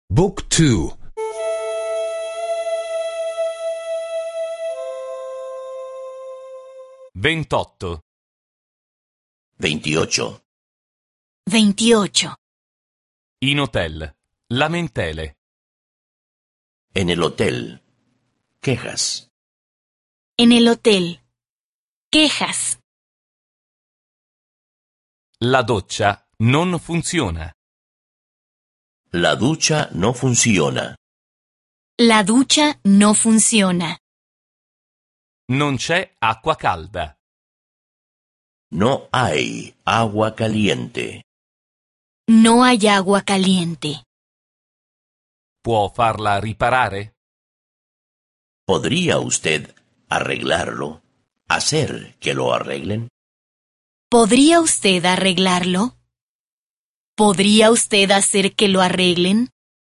Book 2. 28. 28. 28. In hotel. Lamentele. En el hotel. Quejas. En el hotel. Quejas. La doccia non funziona. La ducha no funciona. La ducha no funciona. Non c'è acqua calda. No hay agua caliente. No hay agua caliente. Può farla riparare? ¿Podría usted arreglarlo? ¿Hacer que lo arreglen? ¿Podría usted arreglarlo? ¿Podría usted hacer que lo arreglen?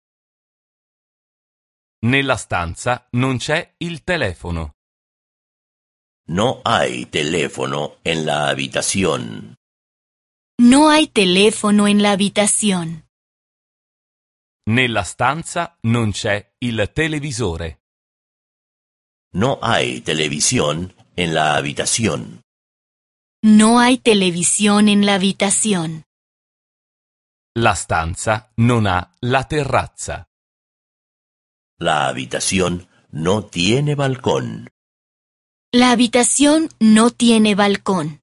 Nella stanza non c'è il telefono. No hay teléfono en la habitación. No hay teléfono en la habitación. Nella stanza non c'è il televisore. No hay televisión en la habitación. No hay televisión en la habitación. La stanza non ha la terrazza. La habitación no tiene balcón. La habitación no tiene balcón.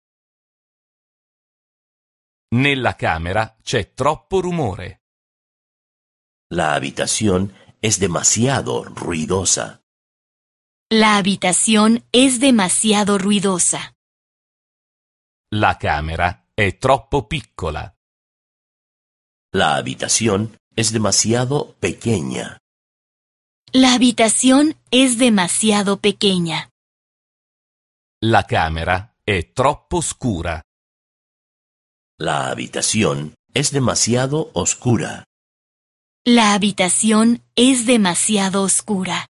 Nella camera c'è troppo rumore. La habitación es demasiado ruidosa. La habitación es demasiado ruidosa. La camera è troppo piccola. La habitación es demasiado pequeña. La habitación es demasiado pequeña. La camera è troppo scura. La habitación es demasiado oscura. La habitación es demasiado oscura.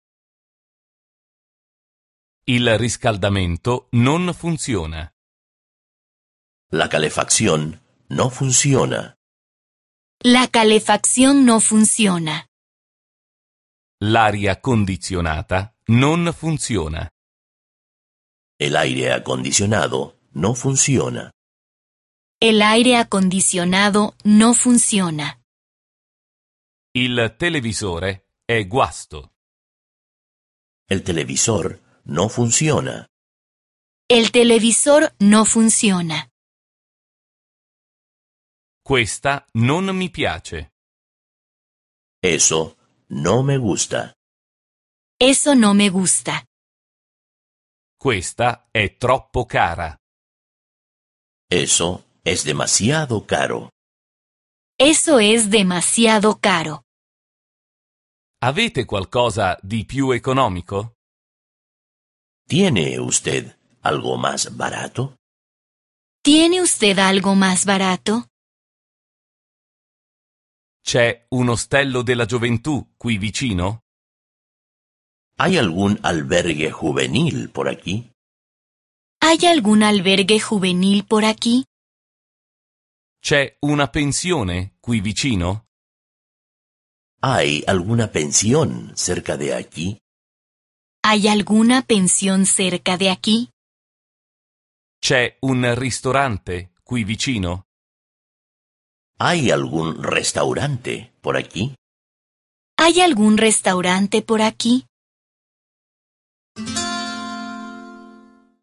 Il riscaldamento non funziona. La calefacción no funciona. La calefacción no funciona. L'aria condizionata non funziona. El aire acondicionado no funciona. El aire acondicionado no funciona. Il televisore è guasto. El televisor no funciona. El televisor no funciona. Questa non mi piace. Eso no me gusta. Eso no me gusta. Questa è troppo cara. Eso es demasiado caro. Eso es demasiado caro. Avete qualcosa di più economico? ¿Tiene usted algo más barato? ¿Tiene usted algo más barato? C'è un ostello della gioventù qui vicino? ¿Hay algún albergue juvenil por aquí? ¿Hay algún albergue juvenil por aquí? C'è una pensione qui vicino? ¿Hay alguna pensión cerca de aquí? ¿Hay alguna pensión cerca de aquí? C'è un ristorante qui vicino? ¿Hay algún restaurante por aquí? ¿Hay algún restaurante por aquí?